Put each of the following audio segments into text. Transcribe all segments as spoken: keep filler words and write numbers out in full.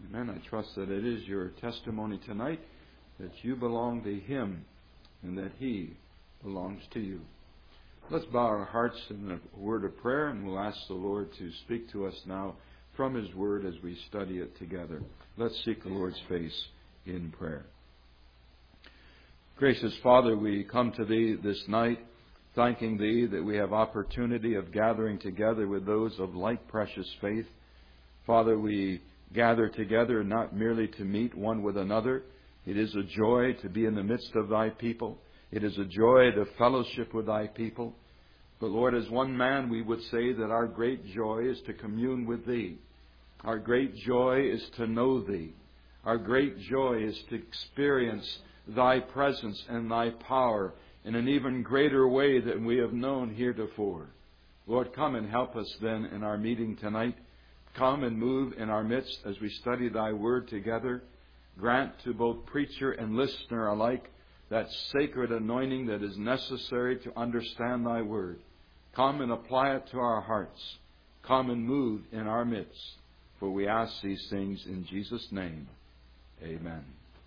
Amen. I trust that it is your testimony tonight that you belong to Him and that He belongs to you. Let's bow our hearts in a word of prayer, and we'll ask the Lord to speak to us now from His Word as we study it together. Let's seek the Lord's face in prayer. Gracious Father, we come to Thee this night, thanking Thee that we have opportunity of gathering together with those of like precious faith. Father, we gather together not merely to meet one with another. It is a joy to be in the midst of Thy people. It is a joy to fellowship with Thy people. But Lord, as one man, we would say that our great joy is to commune with Thee. Our great joy is to know Thee. Our great joy is to experience Thy presence and Thy power in an even greater way than we have known heretofore. Lord, come and help us then in our meeting tonight. Come and move in our midst as we study Thy Word together. Grant to both preacher and listener alike that sacred anointing that is necessary to understand Thy Word. Come and apply it to our hearts. Come and move in our midst. For we ask these things in Jesus' name. Amen.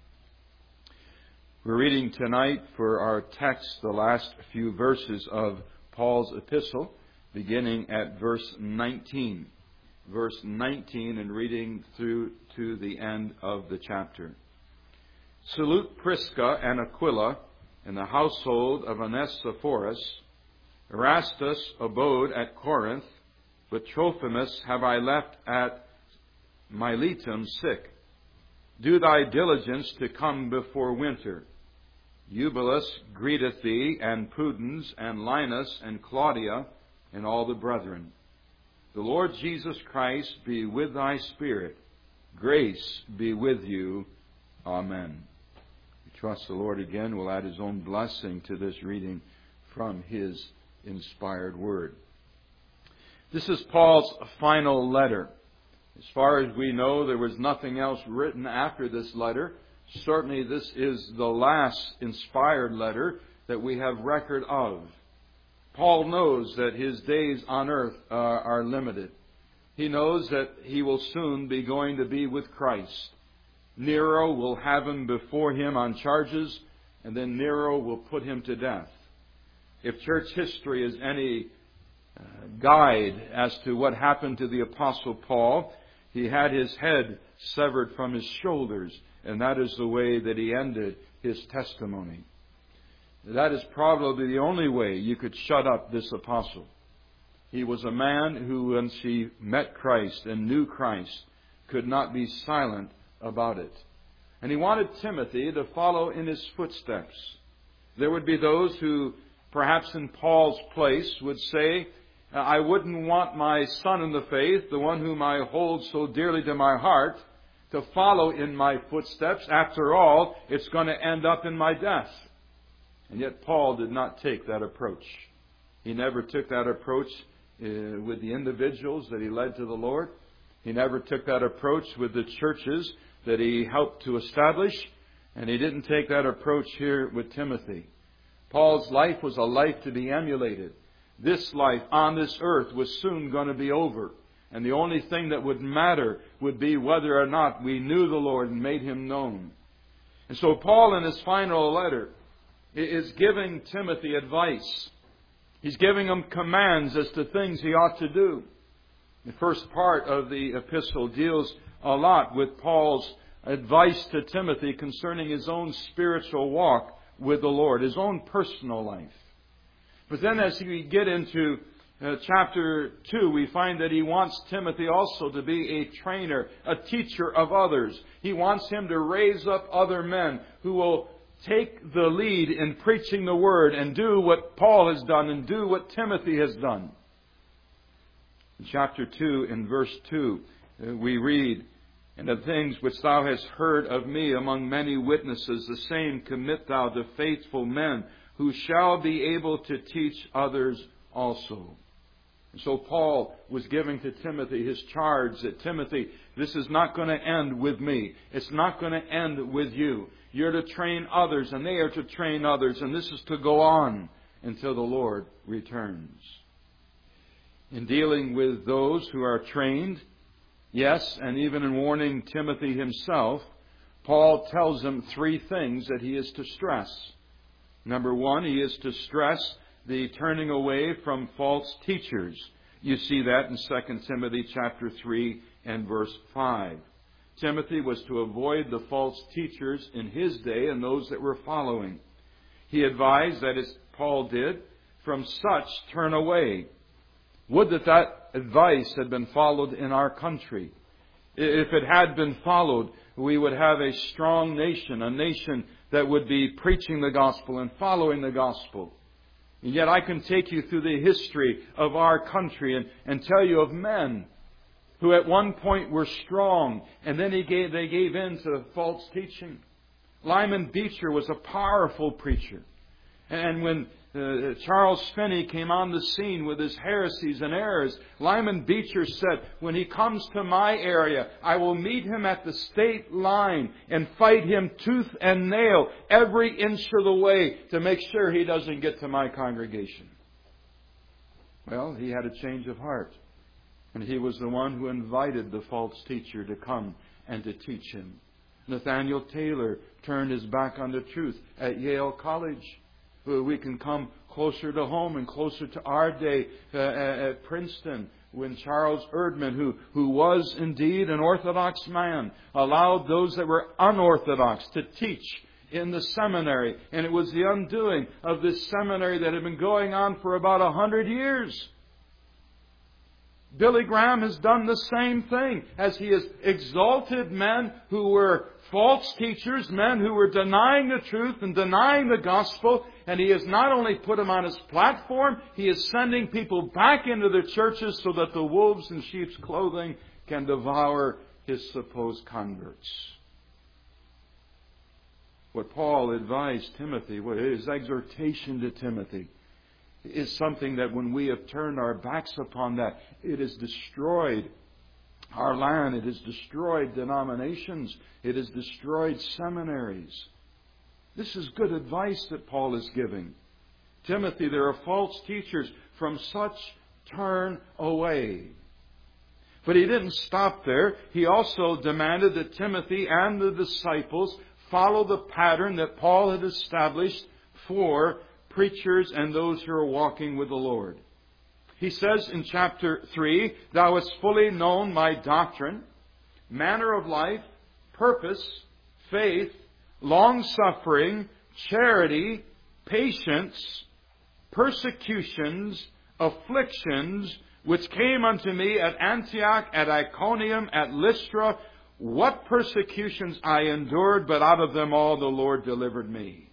We're reading tonight for our text the last few verses of Paul's epistle, beginning at verse nineteen. Verse nineteen and reading through to the end of the chapter. Salute Prisca and Aquila and the household of Onesiphorus. Erastus abode at Corinth, but Trophimus have I left at Miletum sick. Do thy diligence to come before winter. Eubulus greeteth thee, and Pudens, and Linus, and Claudia, and all the brethren. The Lord Jesus Christ be with thy spirit. Grace be with you. Amen. We trust the Lord again will add His own blessing to this reading from His inspired Word. This is Paul's final letter. As far as we know, there was nothing else written after this letter. Certainly this is the last inspired letter that we have record of. Paul knows that his days on earth uh, are limited. He knows that he will soon be going to be with Christ. Nero will have him before him on charges, and then Nero will put him to death. If church history is any uh, guide as to what happened to the Apostle Paul, he had his head severed from his shoulders, and that is the way that he ended his testimony. That is probably the only way you could shut up this apostle. He was a man who, once he met Christ and knew Christ, could not be silent about it. And he wanted Timothy to follow in his footsteps. There would be those who, perhaps in Paul's place, would say, I wouldn't want my son in the faith, the one whom I hold so dearly to my heart, to follow in my footsteps. After all, it's going to end up in my death. And yet Paul did not take that approach. He never took that approach uh, with the individuals that he led to the Lord. He never took that approach with the churches that he helped to establish. And he didn't take that approach here with Timothy. Paul's life was a life to be emulated. This life on this earth was soon going to be over. And the only thing that would matter would be whether or not we knew the Lord and made Him known. And so Paul, in his final letter, is giving Timothy advice. He's giving him commands as to things he ought to do. The first part of the epistle deals a lot with Paul's advice to Timothy concerning his own spiritual walk with the Lord, his own personal life. But then as we get into uh, chapter two, we find that he wants Timothy also to be a trainer, a teacher of others. He wants him to raise up other men who will take the lead in preaching the Word and do what Paul has done and do what Timothy has done. In chapter two, in verse two, uh, we read, And the things which thou hast heard of me among many witnesses, the same commit thou to faithful men, who shall be able to teach others also. And so Paul was giving to Timothy his charge that, Timothy, this is not going to end with me. It's not going to end with you. You're to train others, and they are to train others, and this is to go on until the Lord returns. In dealing with those who are trained, Yes, and even in warning Timothy himself, Paul tells him three things that he is to stress. Number one, he is to stress the turning away from false teachers. You see that in Second Timothy chapter three and verse five. Timothy was to avoid the false teachers in his day and those that were following. He advised that, as Paul did, from such turn away. Would that that advice had been followed in our country. If it had been followed, we would have a strong nation, a nation that would be preaching the gospel and following the gospel. And yet I can take you through the history of our country and, and tell you of men who at one point were strong, and then he gave, they gave in to false teaching. Lyman Beecher was a powerful preacher. And when uh, Charles Finney came on the scene with his heresies and errors, Lyman Beecher said, when he comes to my area, I will meet him at the state line and fight him tooth and nail every inch of the way to make sure he doesn't get to my congregation. Well, he had a change of heart. And he was the one who invited the false teacher to come and to teach him. Nathaniel Taylor turned his back on the truth at Yale College. We can come closer to home and closer to our day uh, at Princeton, when Charles Erdman, who, who was indeed an Orthodox man, allowed those that were unorthodox to teach in the seminary. And it was the undoing of this seminary that had been going on for about a hundred years. Billy Graham has done the same thing, as he has exalted men who were false teachers, men who were denying the truth and denying the gospel, and he has not only put them on his platform, he is sending people back into the churches so that the wolves in sheep's clothing can devour his supposed converts. What Paul advised Timothy, what his exhortation to Timothy, is something that when we have turned our backs upon that, it has destroyed our land. It has destroyed denominations. It has destroyed seminaries. This is good advice that Paul is giving. Timothy, there are false teachers. From such turn away. But he didn't stop there. He also demanded that Timothy and the disciples follow the pattern that Paul had established for preachers and those who are walking with the Lord. He says in chapter three, Thou hast fully known my doctrine, manner of life, purpose, faith, long-suffering, charity, patience, persecutions, afflictions, which came unto me at Antioch, at Iconium, at Lystra. What persecutions I endured, but out of them all the Lord delivered me.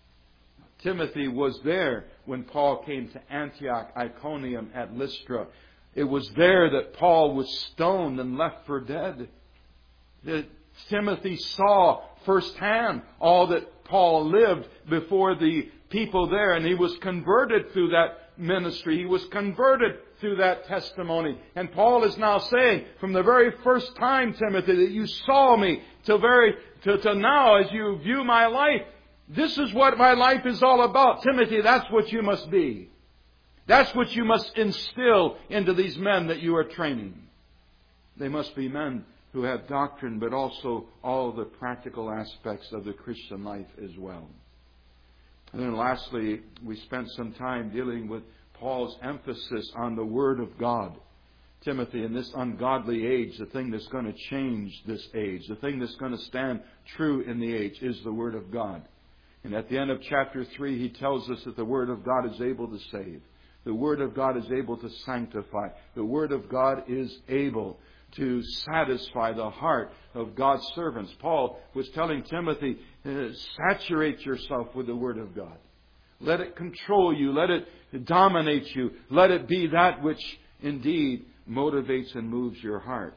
Timothy was there when Paul came to Antioch, Iconium, at Lystra. It was there that Paul was stoned and left for dead. That Timothy saw firsthand all that Paul lived before the people there, and he was converted through that ministry. He was converted through that testimony. And Paul is now saying, from the very first time, Timothy, that you saw me till very to, to now, as you view my life, this is what my life is all about. Timothy, that's what you must be. That's what you must instill into these men that you are training. They must be men who have doctrine, but also all the practical aspects of the Christian life as well. And then lastly, we spent some time dealing with Paul's emphasis on the Word of God. Timothy, in this ungodly age, the thing that's going to change this age, the thing that's going to stand true in the age, is the Word of God. And at the end of chapter three, he tells us that the Word of God is able to save. The Word of God is able to sanctify. The Word of God is able to satisfy the heart of God's servants. Paul was telling Timothy, saturate yourself with the Word of God. Let it control you. Let it dominate you. Let it be that which indeed motivates and moves your heart.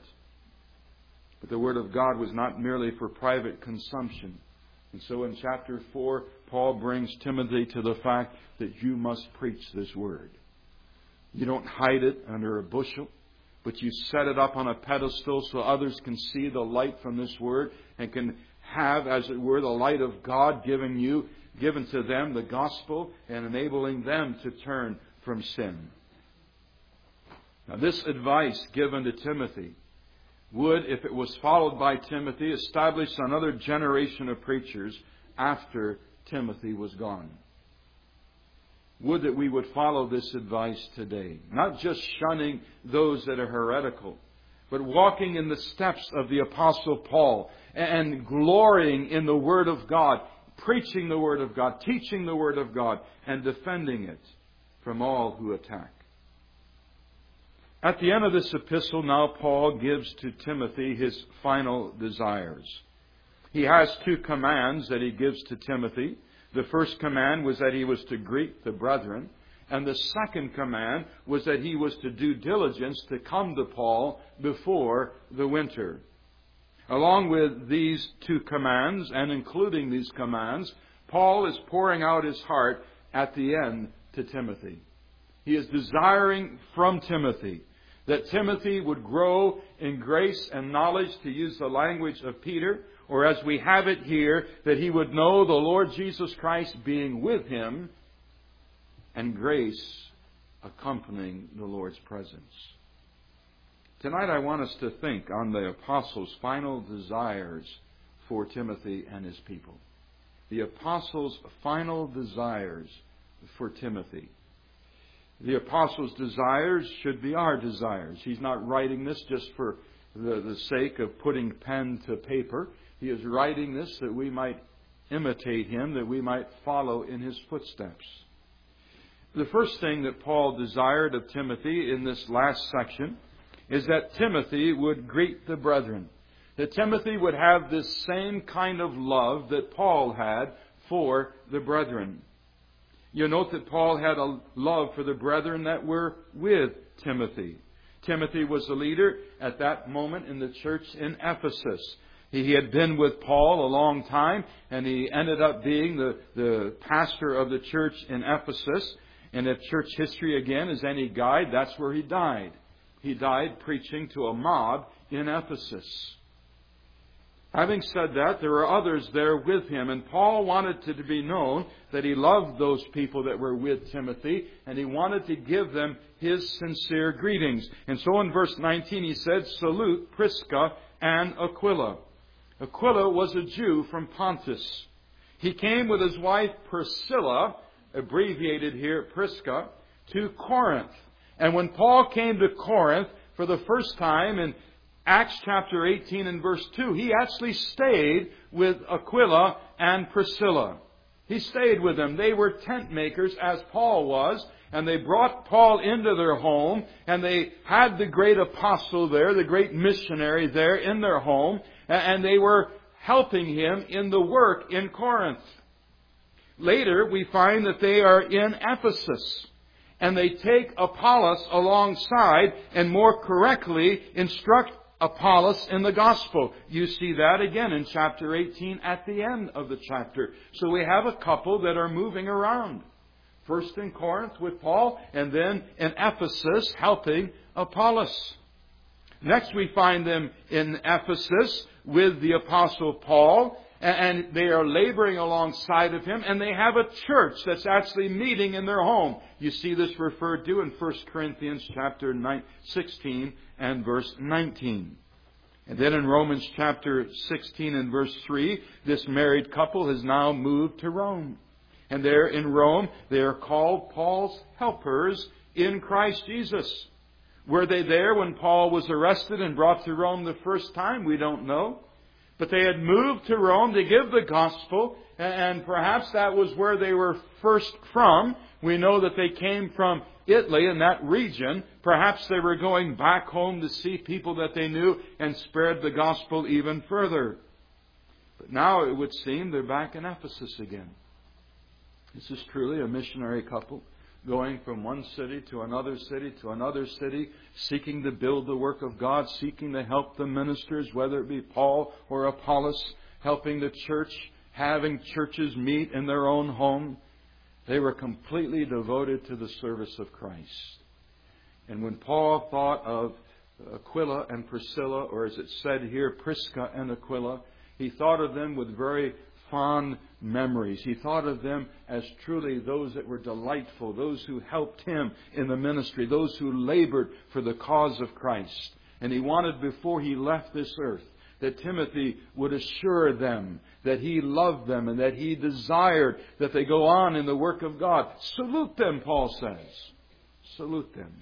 But the Word of God was not merely for private consumption. And so in chapter four, Paul brings Timothy to the fact that you must preach this Word. You don't hide it under a bushel, but you set it up on a pedestal so others can see the light from this Word and can have, as it were, the light of God given you, given to them, the gospel, and enabling them to turn from sin. Now, this advice given to Timothy would, if it was followed by Timothy, establish another generation of preachers after Timothy was gone. Would that we would follow this advice today. Not just shunning those that are heretical, but walking in the steps of the Apostle Paul and glorying in the Word of God, preaching the Word of God, teaching the Word of God, and defending it from all who attack. At the end of this epistle, now Paul gives to Timothy his final desires. He has two commands that he gives to Timothy. The first command was that he was to greet the brethren. And the second command was that he was to do diligence to come to Paul before the winter. Along with these two commands, and including these commands, Paul is pouring out his heart at the end to Timothy. He is desiring from Timothy that Timothy would grow in grace and knowledge, to use the language of Peter, or as we have it here, that he would know the Lord Jesus Christ being with him and grace accompanying the Lord's presence. Tonight I want us to think on the Apostles' final desires for Timothy and his people. The Apostles' final desires for Timothy. The Apostles' desires should be our desires. He's not writing this just for the, the sake of putting pen to paper. He is writing this that we might imitate him, that we might follow in his footsteps. The first thing that Paul desired of Timothy in this last section is that Timothy would greet the brethren. That Timothy would have this same kind of love that Paul had for the brethren. You note that Paul had a love for the brethren that were with Timothy. Timothy was the leader at that moment in the church in Ephesus. He had been with Paul a long time, and he ended up being the, the pastor of the church in Ephesus. And if church history again is any guide, that's where he died. He died preaching to a mob in Ephesus. Having said that, there were others there with him, and Paul wanted it to be known that he loved those people that were with Timothy, and he wanted to give them his sincere greetings. And so in verse nineteen he said, "Salute Prisca and Aquila." Aquila was a Jew from Pontus. He came with his wife Priscilla, abbreviated here Prisca, to Corinth. And when Paul came to Corinth for the first time in Acts chapter eighteen and verse two, he actually stayed with Aquila and Priscilla. He stayed with them. They were tent makers as Paul was, and they brought Paul into their home, and they had the great apostle there, the great missionary there in their home, and they were helping him in the work in Corinth. Later, we find that they are in Ephesus, and they take Apollos alongside and more correctly instruct Apollos in the gospel. You see that again in chapter eighteen at the end of the chapter. So we have a couple that are moving around. First in Corinth with Paul, and then in Ephesus helping Apollos. Next we find them in Ephesus with the Apostle Paul, and they are laboring alongside of him, and they have a church that's actually meeting in their home. You see this referred to in First Corinthians chapter sixteen and verse nineteen. And then in Romans chapter sixteen and verse three, this married couple has now moved to Rome. And there in Rome, they are called Paul's helpers in Christ Jesus. Were they there when Paul was arrested and brought to Rome the first time? We don't know. But they had moved to Rome to give the gospel, and perhaps that was where they were first from. We know that they came from Italy in that region. Perhaps they were going back home to see people that they knew and spread the gospel even further. But now it would seem they're back in Ephesus again. This is truly a missionary couple, going from one city to another city to another city, seeking to build the work of God, seeking to help the ministers, whether it be Paul or Apollos, helping the church, having churches meet in their own home. They were completely devoted to the service of Christ. And when Paul thought of Aquila and Priscilla, or as it said here, Prisca and Aquila, he thought of them with very fond memories. He thought of them as truly those that were delightful, those who helped him in the ministry, those who labored for the cause of Christ. And he wanted, before he left this earth, that Timothy would assure them that he loved them and that he desired that they go on in the work of God. Salute them, Paul says. Salute them.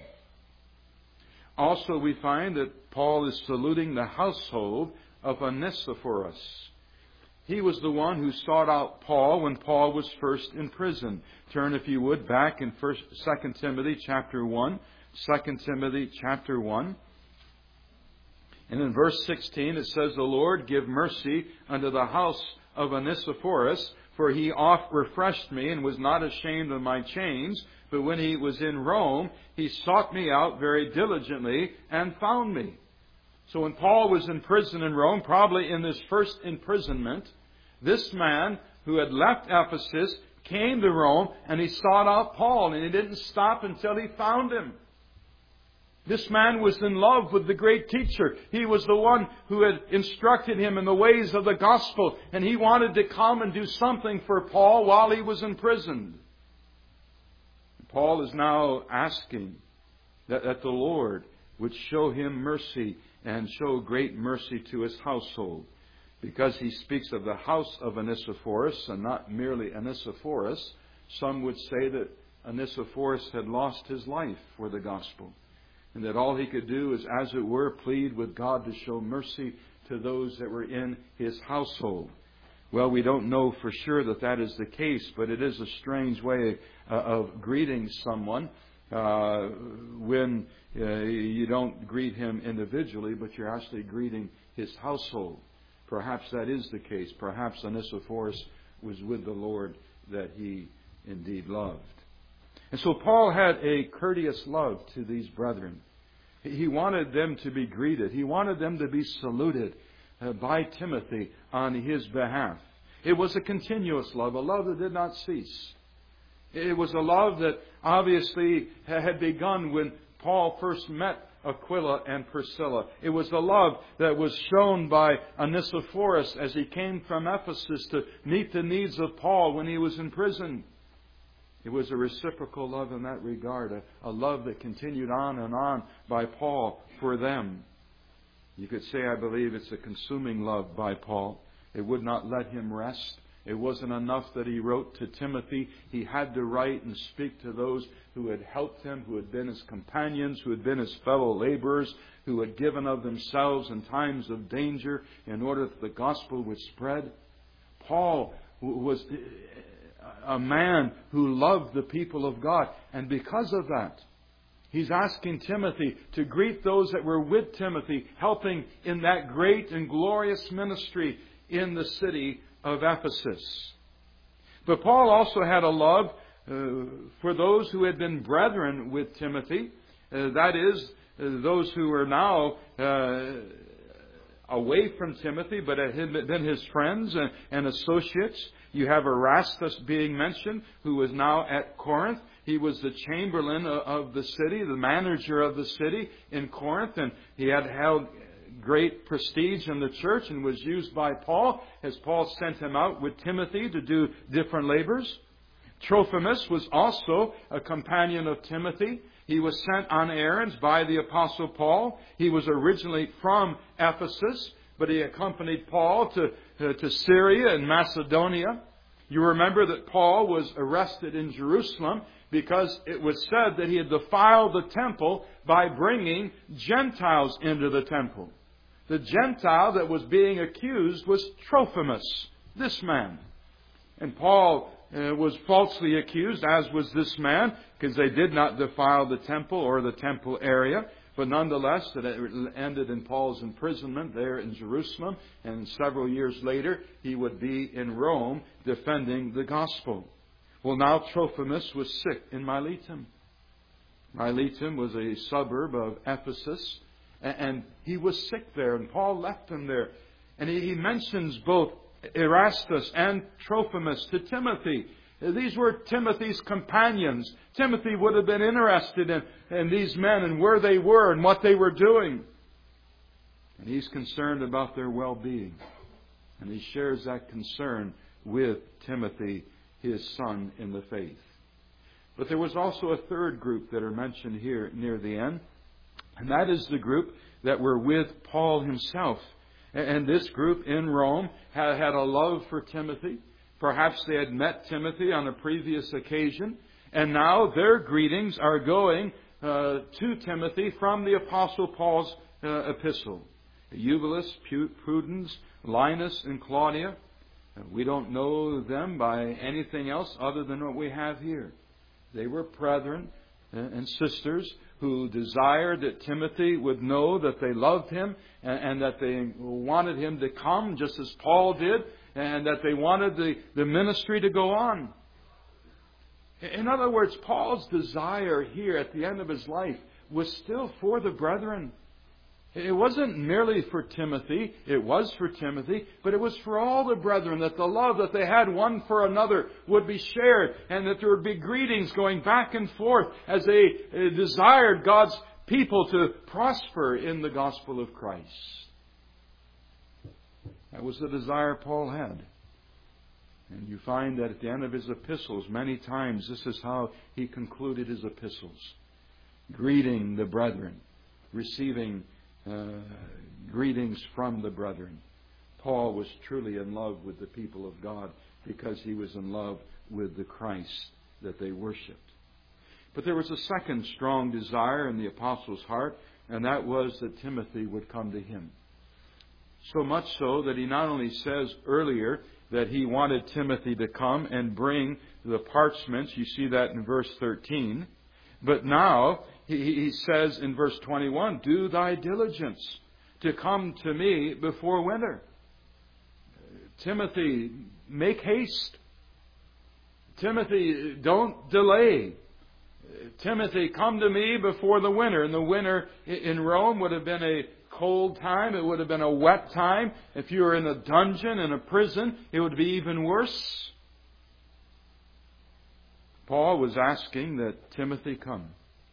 Also, we find that Paul is saluting the household of Onesiphorus. He was the one who sought out Paul when Paul was first in prison. Turn, if you would, back in First, Second Timothy chapter one. Second Timothy chapter one. And in verse sixteen it says, "The Lord give mercy unto the house of Onesiphorus, for he oft refreshed me and was not ashamed of my chains. But when he was in Rome, he sought me out very diligently and found me." So when Paul was in prison in Rome, probably in this first imprisonment, this man who had left Ephesus came to Rome and he sought out Paul, and he didn't stop until he found him. This man was in love with the great teacher. He was the one who had instructed him in the ways of the gospel, and he wanted to come and do something for Paul while he was imprisoned. Paul is now asking that, that the Lord would show him mercy and show great mercy to his household, because he speaks of the house of Onesiphorus and not merely Onesiphorus. Some would say that Onesiphorus had lost his life for the gospel, and that all he could do is, as it were, plead with God to show mercy to those that were in his household. Well, we don't know for sure that that is the case, but it is a strange way uh, of greeting someone uh, when uh, you don't greet him individually, but you're actually greeting his household. Perhaps that is the case. Perhaps Onesiphorus was with the Lord that he indeed loved. And so Paul had a courteous love to these brethren. He wanted them to be greeted. He wanted them to be saluted uh, by Timothy on his behalf. It was a continuous love, a love that did not cease. It was a love that obviously had begun when Paul first met Aquila and Priscilla. It was a love that was shown by Onesiphorus as he came from Ephesus to meet the needs of Paul when he was in prison. It was a reciprocal love in that regard, a, a love that continued on and on by Paul for them. You could say, I believe, it's a consuming love by Paul. It would not let him rest. It wasn't enough that he wrote to Timothy. He had to write and speak to those who had helped him, who had been his companions, who had been his fellow laborers, who had given of themselves in times of danger in order that the gospel would spread. Paul was a man who loved the people of God, and because of that, he's asking Timothy to greet those that were with Timothy, helping in that great and glorious ministry in the city of Ephesus. But Paul also had a love uh, for those who had been brethren with Timothy. Uh, that is, uh, those who are now uh, away from Timothy, but had been his friends and, and associates. You have Erastus being mentioned, who is now at Corinth. He was the chamberlain of the city, the manager of the city in Corinth, and he had held great prestige in the church and was used by Paul as Paul sent him out with Timothy to do different labors. Trophimus was also a companion of Timothy. He was sent on errands by the Apostle Paul. He was originally from Ephesus, but he accompanied Paul to, uh, to Syria and Macedonia. You remember that Paul was arrested in Jerusalem because it was said that he had defiled the temple by bringing Gentiles into the temple. The Gentile that was being accused was Trophimus, this man. And Paul uh, was falsely accused, as was this man, because they did not defile the temple or the temple area. But nonetheless, it ended in Paul's imprisonment there in Jerusalem. And several years later, he would be in Rome defending the gospel. Well, now Trophimus was sick in Miletum. Miletum was a suburb of Ephesus. And he was sick there, and Paul left him there. And he mentions both Erastus and Trophimus to Timothy. These were Timothy's companions. Timothy would have been interested in, in these men and where they were and what they were doing. And he's concerned about their well-being. And he shares that concern with Timothy, his son in the faith. But there was also a third group that are mentioned here near the end. And that is the group that were with Paul himself. And this group in Rome had, had a love for Timothy. Perhaps they had met Timothy on a previous occasion. And now their greetings are going uh, to Timothy from the Apostle Paul's uh, epistle. Eubulus, Pudens, Linus, and Claudia. We don't know them by anything else other than what we have here. They were brethren and sisters who desired that Timothy would know that they loved him and, and that they wanted him to come just as Paul did, and that they wanted the, the ministry to go on. In other words, Paul's desire here at the end of his life was still for the brethren. It wasn't merely for Timothy. It was for Timothy, but it was for all the brethren, that the love that they had one for another would be shared, and that there would be greetings going back and forth as they desired God's people to prosper in the gospel of Christ. That was the desire Paul had. And you find that at the end of his epistles, many times this is how he concluded his epistles. Greeting the brethren, receiving uh, greetings from the brethren. Paul was truly in love with the people of God because he was in love with the Christ that they worshipped. But there was a second strong desire in the apostle's heart, and that was that Timothy would come to him. So much so that he not only says earlier that he wanted Timothy to come and bring the parchments, you see that in verse thirteen, but now he, he says in verse twenty-one, do thy diligence to come to me before winter. Timothy, make haste. Timothy, don't delay. Timothy, come to me before the winter. And the winter in Rome would have been a cold time. It would have been a wet time. If you were in a dungeon, in a prison, it would be even worse. Paul was asking that Timothy come.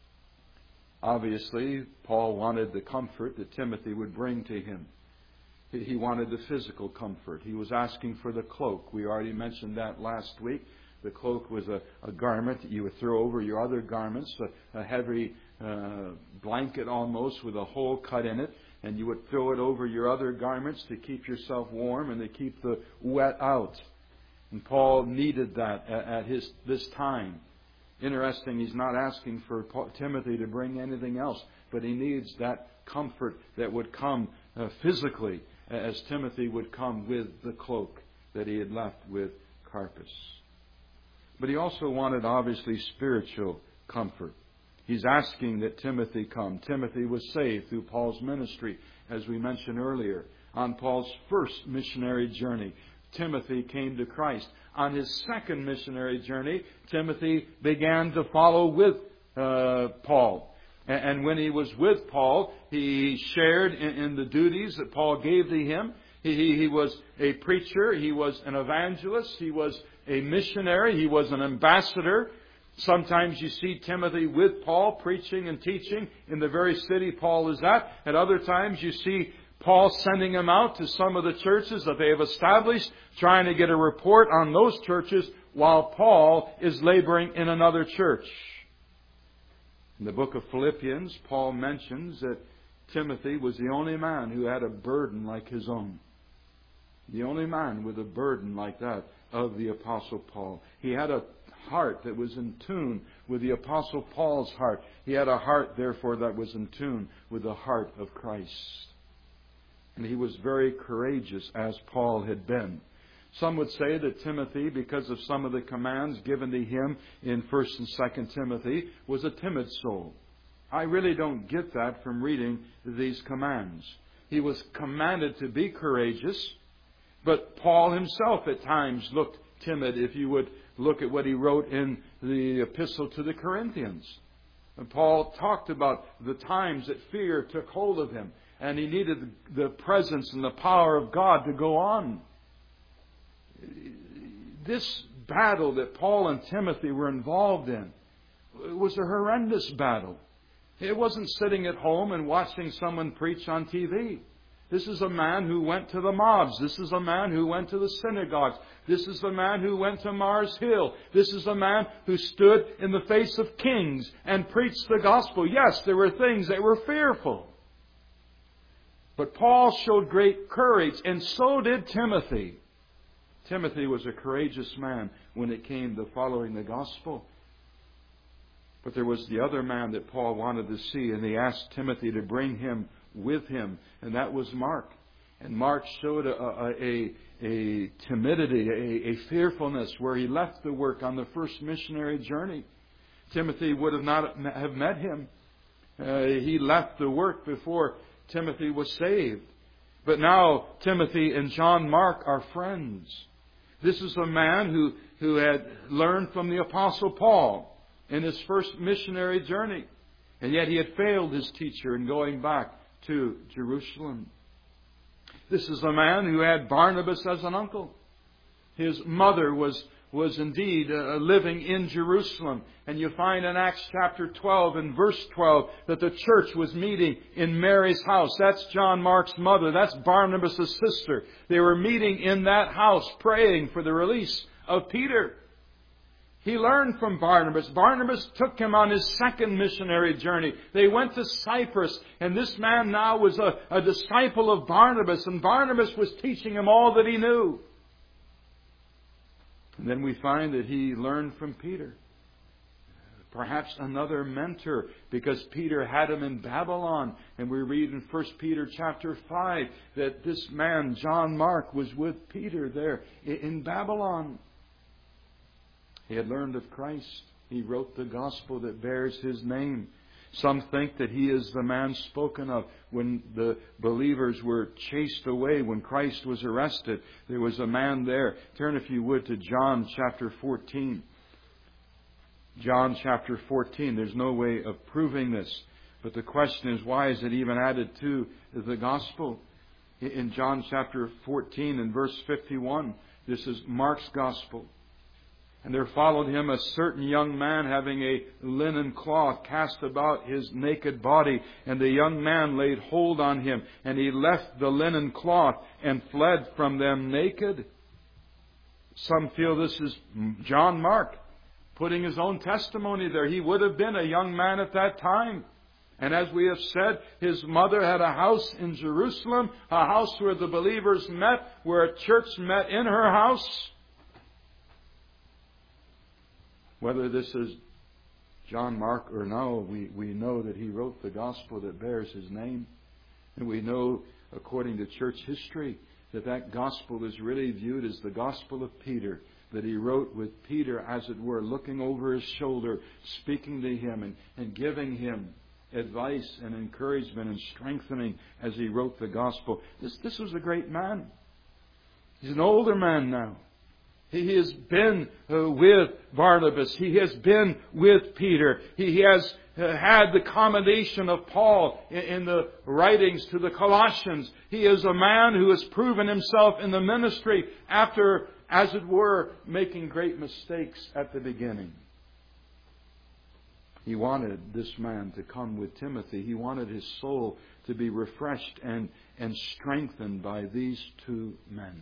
Obviously, Paul wanted the comfort that Timothy would bring to him. He wanted the physical comfort. He was asking for the cloak. We already mentioned that last week. The cloak was a, a garment that you would throw over your other garments, a, a heavy uh, blanket almost with a hole cut in it, and you would throw it over your other garments to keep yourself warm and to keep the wet out. And Paul needed that at, at his this time. Interesting, he's not asking for Paul, Timothy to bring anything else, but he needs that comfort that would come uh, physically as Timothy would come with the cloak that he had left with Carpus. But he also wanted, obviously, spiritual comfort. He's asking that Timothy come. Timothy was saved through Paul's ministry, as we mentioned earlier. On Paul's first missionary journey, Timothy came to Christ. On his second missionary journey, Timothy began to follow with uh, Paul. And when he was with Paul, he shared in, in the duties that Paul gave to him. He, he, he was a preacher. He was an evangelist. He was a missionary. He was an ambassador. Sometimes you see Timothy with Paul preaching and teaching in the very city Paul is at. At other times you see Paul sending him out to some of the churches that they have established, trying to get a report on those churches while Paul is laboring in another church. In the book of Philippians, Paul mentions that Timothy was the only man who had a burden like his own. The only man with a burden like that of the Apostle Paul. He had a heart that was in tune with the Apostle Paul's heart. He had a heart, therefore, that was in tune with the heart of Christ. And he was very courageous, as Paul had been. Some would say that Timothy, because of some of the commands given to him in First and Second Timothy, was a timid soul. I really don't get that from reading these commands. He was commanded to be courageous, but Paul himself at times looked timid, if you would look at what he wrote in the epistle to the Corinthians. And Paul talked about the times that fear took hold of him, and he needed the presence and the power of God to go on. This battle that Paul and Timothy were involved in was a horrendous battle. It wasn't sitting at home and watching someone preach on T V. This is a man who went to the mobs. This is a man who went to the synagogues. This is the man who went to Mars Hill. This is a man who stood in the face of kings and preached the gospel. Yes, there were things that were fearful. But Paul showed great courage, and so did Timothy. Timothy was a courageous man when it came to following the gospel. But there was the other man that Paul wanted to see, and he asked Timothy to bring him with him, and that was Mark. And Mark showed a, a, a, a timidity, a, a fearfulness where he left the work on the first missionary journey. Timothy would have not have met him. Uh, he left the work before Timothy was saved. But now Timothy and John Mark are friends. This is a man who, who had learned from the Apostle Paul in his first missionary journey. And yet he had failed his teacher in going back to Jerusalem. This is a man who had Barnabas as an uncle. His mother was, was indeed uh, living in Jerusalem. And you find in Acts chapter twelve and verse twelve that the church was meeting in Mary's house. That's John Mark's mother. That's Barnabas' sister. They were meeting in that house praying for the release of Peter. He learned from Barnabas. Barnabas took him on his second missionary journey. They went to Cyprus, and this man now was a, a disciple of Barnabas, and Barnabas was teaching him all that he knew. And then we find that he learned from Peter. Perhaps another mentor, because Peter had him in Babylon. And we read in First Peter chapter five that this man, John Mark, was with Peter there in Babylon. He had learned of Christ. He wrote the gospel that bears his name. Some think that he is the man spoken of when the believers were chased away, when Christ was arrested. There was a man there. Turn, if you would, to John chapter fourteen. John chapter fourteen. There's no way of proving this. But the question is, why is it even added to the gospel? In John chapter fourteen and verse fifty-one, this is Mark's gospel. And there followed him a certain young man having a linen cloth cast about his naked body. And the young man laid hold on him, and he left the linen cloth and fled from them naked. Some feel this is John Mark putting his own testimony there. He would have been a young man at that time. And as we have said, his mother had a house in Jerusalem, a house where the believers met, where a church met in her house. Whether this is John Mark or no, we, we know that he wrote the gospel that bears his name. And we know, according to church history, that that gospel is really viewed as the gospel of Peter, that he wrote with Peter, as it were, looking over his shoulder, speaking to him and, and giving him advice and encouragement and strengthening as he wrote the gospel. This, this was a great man. He's an older man now. He has been uh, with Barnabas. He has been with Peter. He has uh, had the commendation of Paul in, in the writings to the Colossians. He is a man who has proven himself in the ministry after, as it were, making great mistakes at the beginning. He wanted this man to come with Timothy. He wanted his soul to be refreshed and, and strengthened by these two men.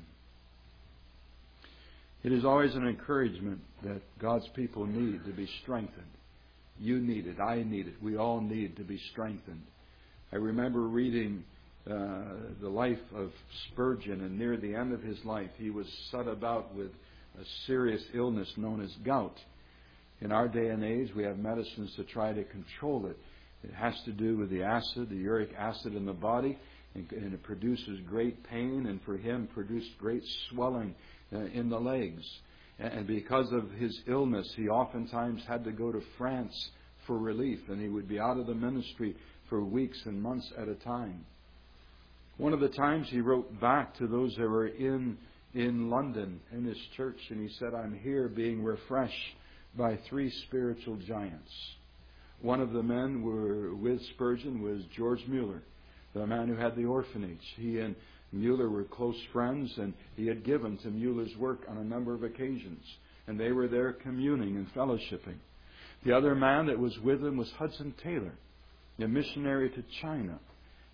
It is always an encouragement that God's people need to be strengthened. You need it. I need it. We all need to be strengthened. I remember reading uh, the life of Spurgeon, and near the end of his life, he was set about with a serious illness known as gout. In our day and age, we have medicines to try to control it. It has to do with the acid, the uric acid in the body, and, and it produces great pain, and for him, produced great swelling Uh, in the legs. And because of his illness, he oftentimes had to go to France for relief, and he would be out of the ministry for weeks and months at a time. One of the times he wrote back to those that were in in London in his church, and he said, "I'm here being refreshed by three spiritual giants." One of the men were with Spurgeon was George Mueller, the man who had the orphanage. He and Mueller were close friends, and he had given to Mueller's work on a number of occasions. And they were there communing and fellowshipping. The other man that was with him was Hudson Taylor, a missionary to China.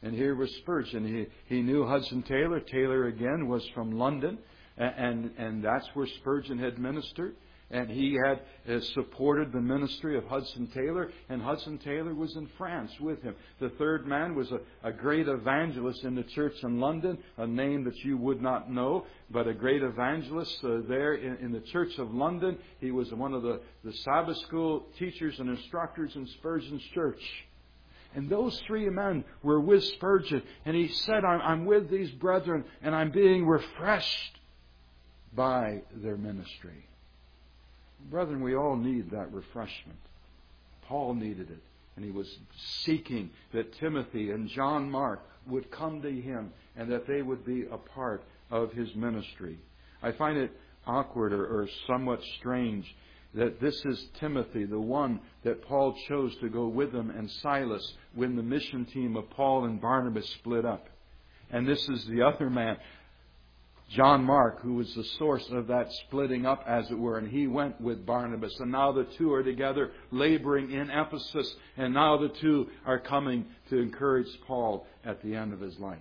And here was Spurgeon. He, he knew Hudson Taylor. Taylor, again, was from London. And, and, and that's where Spurgeon had ministered. And he had uh, supported the ministry of Hudson Taylor. And Hudson Taylor was in France with him. The third man was a, a great evangelist in the church in London, a name that you would not know, but a great evangelist uh, there in, in the church of London. He was one of the, the Sabbath school teachers and instructors in Spurgeon's church. And those three men were with Spurgeon. And he said, I'm, I'm with these brethren, and I'm being refreshed by their ministry. Brethren, we all need that refreshment. Paul needed it. And he was seeking that Timothy and John Mark would come to him and that they would be a part of his ministry. I find it awkward or, or somewhat strange that this is Timothy, the one that Paul chose to go with him, and Silas when the mission team of Paul and Barnabas split up. And this is the other man, John Mark, who was the source of that splitting up, as it were, and he went with Barnabas. And now the two are together laboring in Ephesus, and now the two are coming to encourage Paul at the end of his life.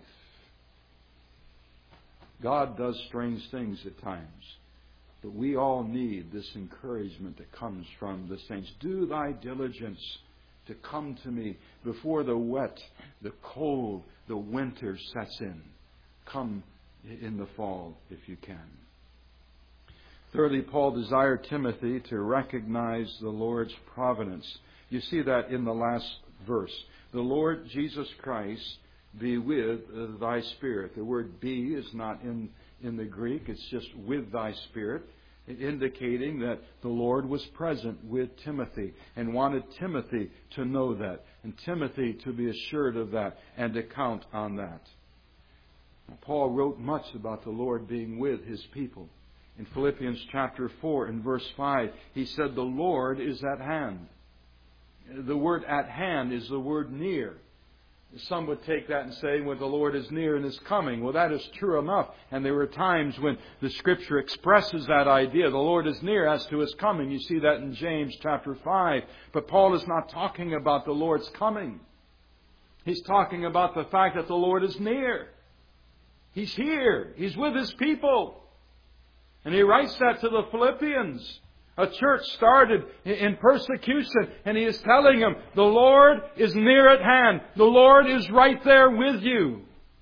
God does strange things at times, but we all need this encouragement that comes from the saints. Do thy diligence to come to me before the wet, the cold, the winter sets in. Come in the fall, if you can. Thirdly, Paul desired Timothy to recognize the Lord's providence. You see that in the last verse. The Lord Jesus Christ be with thy spirit. The word be is not in, in the Greek. It's just with thy spirit, indicating that the Lord was present with Timothy and wanted Timothy to know that, and Timothy to be assured of that and to count on that. Paul wrote much about the Lord being with His people. In Philippians chapter four and verse five, he said, the Lord is at hand. The word at hand is the word near. Some would take that and say, well, the Lord is near and is coming. Well, that is true enough. And there were times when the Scripture expresses that idea. The Lord is near as to His coming. You see that in James chapter five. But Paul is not talking about the Lord's coming. He's talking about the fact that the Lord is near. He's here. He's with His people. And he writes that to the Philippians, a church started in persecution. And he is telling them, the Lord is near at hand. The Lord is right there with you.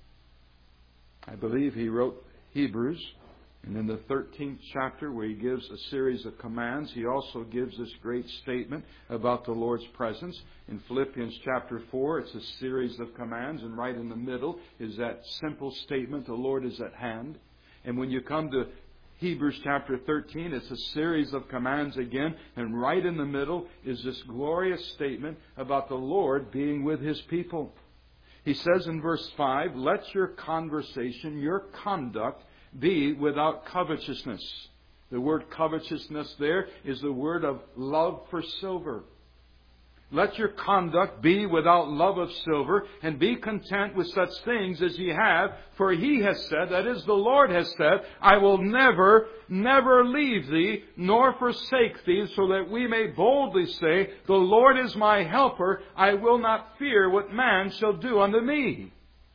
I believe he wrote Hebrews. And in the thirteenth chapter, where he gives a series of commands, he also gives this great statement about the Lord's presence. In Philippians chapter four, it's a series of commands, and right in the middle is that simple statement, the Lord is at hand. And when you come to Hebrews chapter thirteen, it's a series of commands again, and right in the middle is this glorious statement about the Lord being with His people. He says in verse five, let your conversation, your conduct, be without covetousness. The word covetousness there is the word of love for silver. Let your conduct be without love of silver, and be content with such things as ye have. For He has said, that is, the Lord has said, I will never, never leave thee, nor forsake thee, so that we may boldly say, the Lord is my helper, I will not fear what man shall do unto me.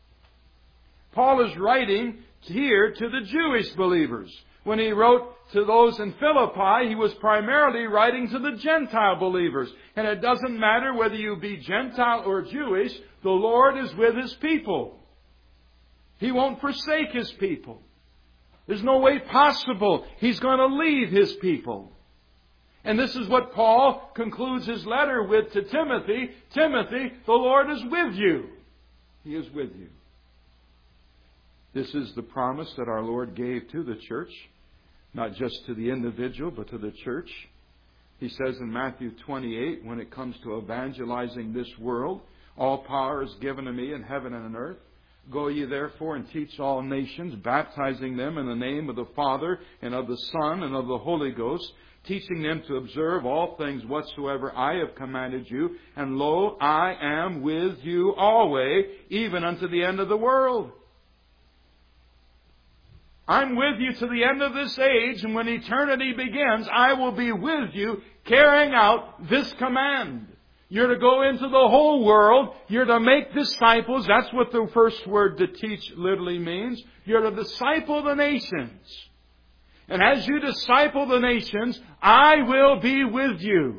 Paul is writing here to the Jewish believers. When he wrote to those in Philippi, he was primarily writing to the Gentile believers. And it doesn't matter whether you be Gentile or Jewish, the Lord is with His people. He won't forsake His people. There's no way possible He's going to leave His people. And this is what Paul concludes his letter with to Timothy. Timothy, the Lord is with you. He is with you. This is the promise that our Lord gave to the church. Not just to the individual, but to the church. He says in Matthew twenty-eight, when it comes to evangelizing this world, all power is given to me in heaven and on earth. Go ye therefore and teach all nations, baptizing them in the name of the Father and of the Son and of the Holy Ghost, teaching them to observe all things whatsoever I have commanded you. And lo, I am with you always, even unto the end of the world. I'm with you to the end of this age, and when eternity begins, I will be with you carrying out this command. You're to go into the whole world. You're to make disciples. That's what the first word to teach literally means. You're to disciple the nations. And as you disciple the nations, I will be with you.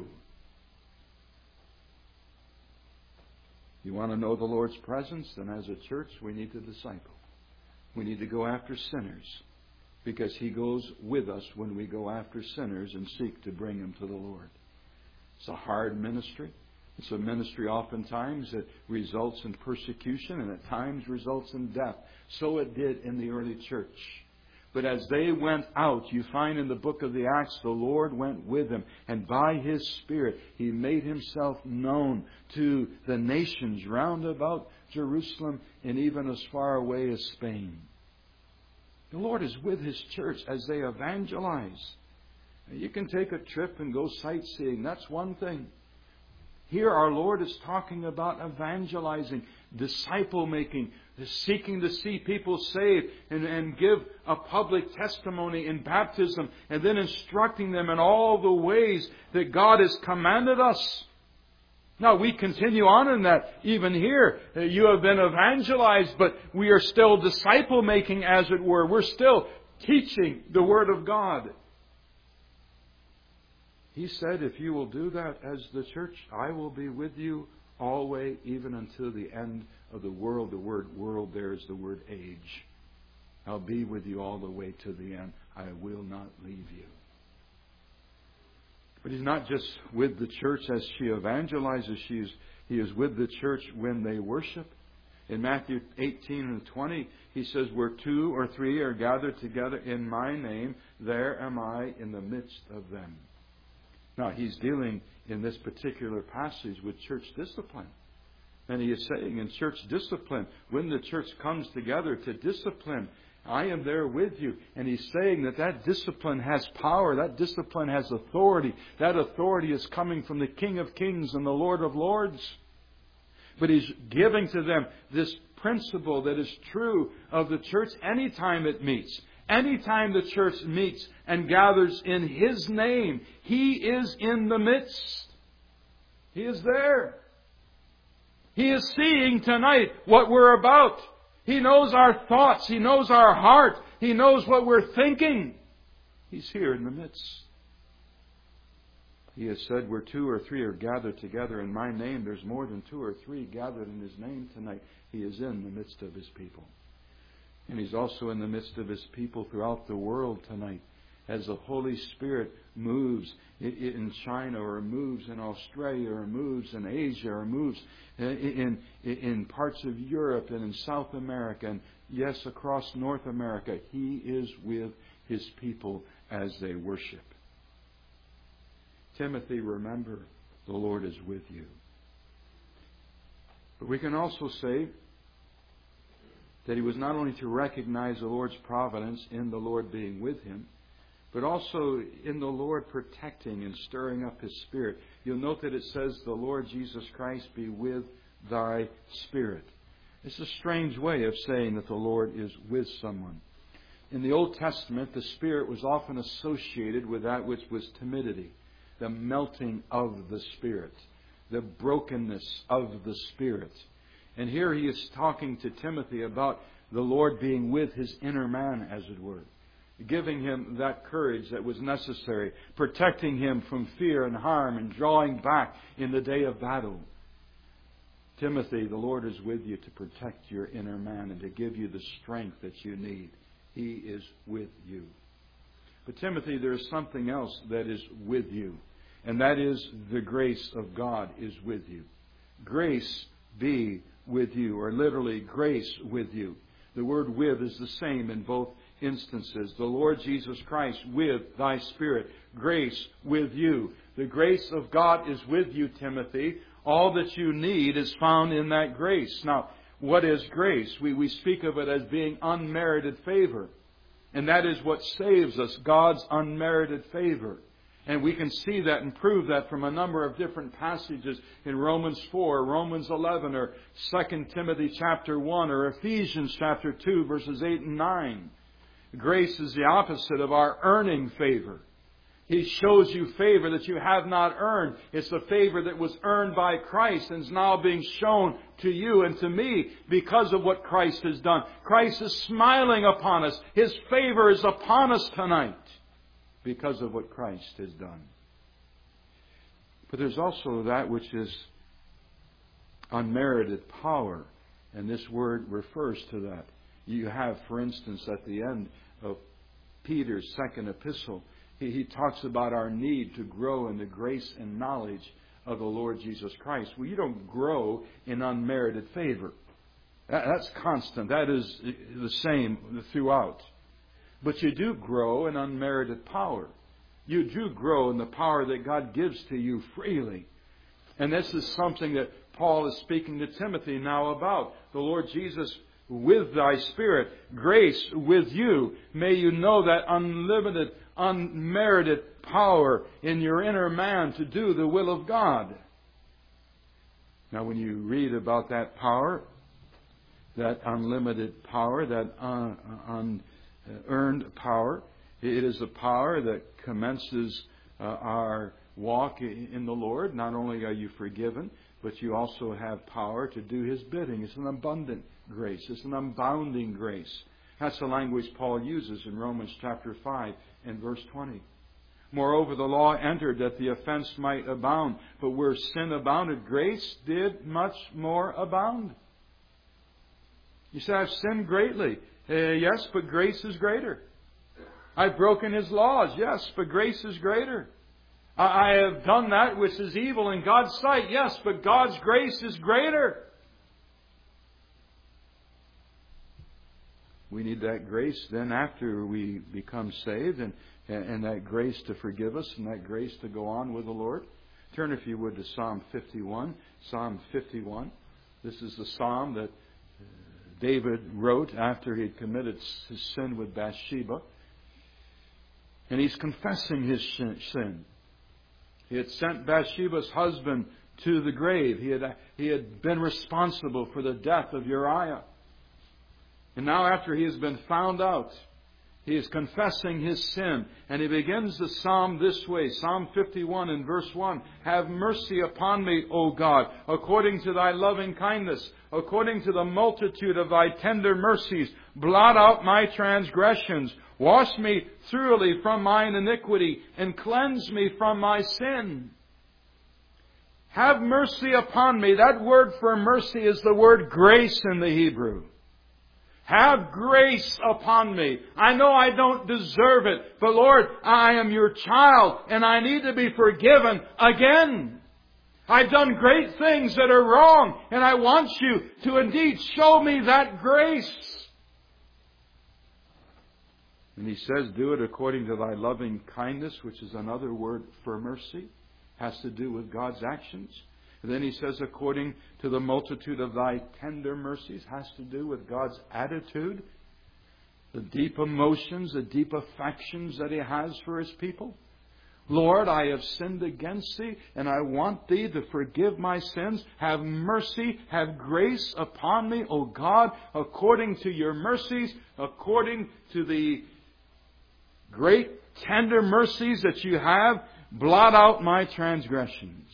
You want to know the Lord's presence? Then as a church, we need to disciple. We need to go after sinners, because He goes with us when we go after sinners and seek to bring them to the Lord. It's a hard ministry. It's a ministry oftentimes that results in persecution and at times results in death. So it did in the early church. But as they went out, you find in the book of the Acts, the Lord went with them. And by His Spirit, He made Himself known to the nations round about Jerusalem and even as far away as Spain. The Lord is with His church as they evangelize. You can take a trip and go sightseeing. That's one thing. Here our Lord is talking about evangelizing, disciple making, seeking to see people saved and, and give a public testimony in baptism, and then instructing them in all the ways that God has commanded us. Now we continue on in that even here. You have been evangelized, but we are still disciple making, as it were. We're still teaching the Word of God. He said, if you will do that as the church, I will be with you always, even until the end of the world. The word world there is the word age. I'll be with you all the way to the end. I will not leave you. But He's not just with the church as she evangelizes. She is, he is with the church when they worship. In Matthew eighteen and twenty, He says, where two or three are gathered together in my name, there am I in the midst of them. Now, He's dealing in this particular passage with church discipline. And He is saying in church discipline, when the church comes together to discipline, I am there with you. And He's saying that that discipline has power. That discipline has authority. That authority is coming from the King of Kings and the Lord of Lords. But He's giving to them this principle that is true of the church anytime it meets. Anytime the church meets and gathers in His name, He is in the midst. He is there. He is seeing tonight what we're about. He knows our thoughts. He knows our heart. He knows what we're thinking. He's here in the midst. He has said where two or three are gathered together in my name, there's more than two or three gathered in His name tonight. He is in the midst of His people. And He's also in the midst of His people throughout the world tonight. As the Holy Spirit moves in China, or moves in Australia, or moves in Asia, or moves in, in, in parts of Europe and in South America, and yes, across North America, He is with His people as they worship. Timothy, remember, the Lord is with you. But we can also say that he was not only to recognize the Lord's providence in the Lord being with him, but also in the Lord protecting and stirring up His Spirit. You'll note that it says, the Lord Jesus Christ be with thy spirit. It's a strange way of saying that the Lord is with someone. In the Old Testament, the Spirit was often associated with that which was timidity, the melting of the Spirit, the brokenness of the Spirit. And here he is talking to Timothy about the Lord being with his inner man, as it were, giving him that courage that was necessary, protecting him from fear and harm, and drawing back in the day of battle. Timothy, the Lord is with you to protect your inner man and to give you the strength that you need. He is with you. But Timothy, there is something else that is with you, and that is the grace of God is with you. Grace be with you, or literally grace with you. The word with is the same in both instances. The Lord Jesus Christ with thy spirit. Grace with you. The grace of God is with you, Timothy. All that you need is found in that grace. Now, what is grace? We, we speak of it as being unmerited favor. And that is what saves us, God's unmerited favor. And we can see that and prove that from a number of different passages in Romans four, Romans eleven, or Second Timothy chapter one, or Ephesians chapter two, verses eight and nine. Grace is the opposite of our earning favor. He shows you favor that you have not earned. It's the favor that was earned by Christ and is now being shown to you and to me because of what Christ has done. Christ is smiling upon us. His favor is upon us tonight because of what Christ has done. But there's also that which is unmerited power. And this word refers to that. You have, for instance, at the end of Peter's second epistle, he, he talks about our need to grow in the grace and knowledge of the Lord Jesus Christ. Well, you don't grow in unmerited favor. That, that's constant. That is the same throughout. But you do grow in unmerited power. You do grow in the power that God gives to you freely. And this is something that Paul is speaking to Timothy now about. The Lord Jesus, with thy Spirit, grace with you. May you know that unlimited, unmerited power in your inner man to do the will of God. Now, when you read about that power, that unlimited power, that unearned power, it is a power that commences uh, our walk in the Lord. Not only are you forgiven, but you also have power to do His bidding. It's an abundant grace. It's an abounding grace. That's the language Paul uses in Romans chapter five and verse twenty. Moreover, the law entered that the offense might abound. But where sin abounded, grace did much more abound. You say, I've sinned greatly. Uh, yes, but grace is greater. I've broken His laws. Yes, but grace is greater. I have done that which is evil in God's sight. Yes, but God's grace is greater. We need that grace then after we become saved, and, and that grace to forgive us and that grace to go on with the Lord. Turn, if you would, to Psalm fifty-one. Psalm fifty-one. This is the psalm that David wrote after he had committed his sin with Bathsheba. And he's confessing his sin. He had sent Bathsheba's husband to the grave. He had, he had been responsible for the death of Uriah. And now after he has been found out, he is confessing his sin. And he begins the psalm this way. Psalm fifty-one and verse one. Have mercy upon me, O God, according to thy loving kindness, according to the multitude of thy tender mercies. Blot out my transgressions. Wash me thoroughly from mine iniquity and cleanse me from my sin. Have mercy upon me. That word for mercy is the word grace in the Hebrew. Have grace upon me. I know I don't deserve it, but Lord, I am your child and I need to be forgiven again. I've done great things that are wrong, and I want you to indeed show me that grace. And he says, do it according to thy loving kindness, which is another word for mercy. Has to do with God's actions. And then he says, according to the multitude of thy tender mercies, has to do with God's attitude, the deep emotions, the deep affections that He has for His people. Lord, I have sinned against Thee, and I want Thee to forgive my sins. Have mercy, have grace upon me, O God, according to your mercies, according to the great tender mercies that you have. Blot out my transgressions.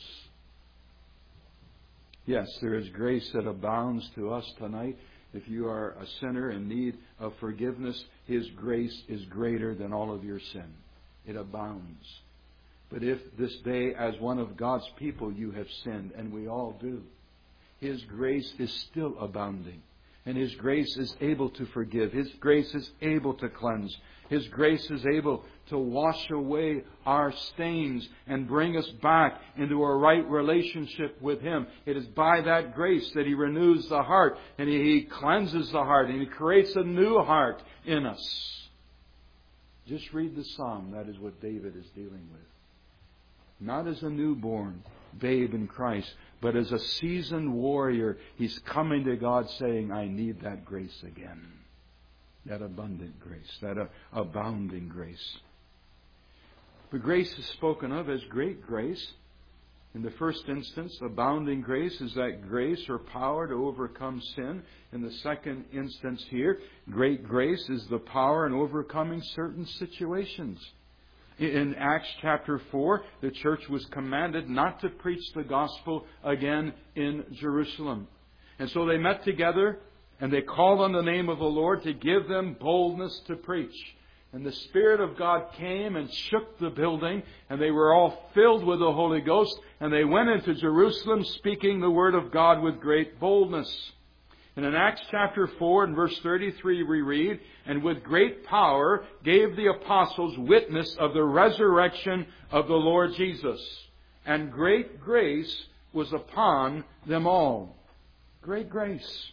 Yes, there is grace that abounds to us tonight. If you are a sinner in need of forgiveness, His grace is greater than all of your sin. It abounds. But if this day, as one of God's people, you have sinned, and we all do, His grace is still abounding. And His grace is able to forgive. His grace is able to cleanse. His grace is able to wash away our stains and bring us back into a right relationship with Him. It is by that grace that He renews the heart and He cleanses the heart and He creates a new heart in us. Just read the psalm. That is what David is dealing with. Not as a newborn babe in Christ, but as a seasoned warrior. He's coming to God saying, I need that grace again. That abundant grace, that uh, abounding grace. But grace is spoken of as great grace. In the first instance, abounding grace is that grace or power to overcome sin. In the second instance here, great grace is the power in overcoming certain situations. In Acts chapter four, the church was commanded not to preach the gospel again in Jerusalem. And so they met together and they called on the name of the Lord to give them boldness to preach. And the Spirit of God came and shook the building, and they were all filled with the Holy Ghost, and they went into Jerusalem speaking the Word of God with great boldness. And in Acts chapter four and verse thirty-three we read, "And with great power gave the apostles witness of the resurrection of the Lord Jesus. And great grace was upon them all." Great grace.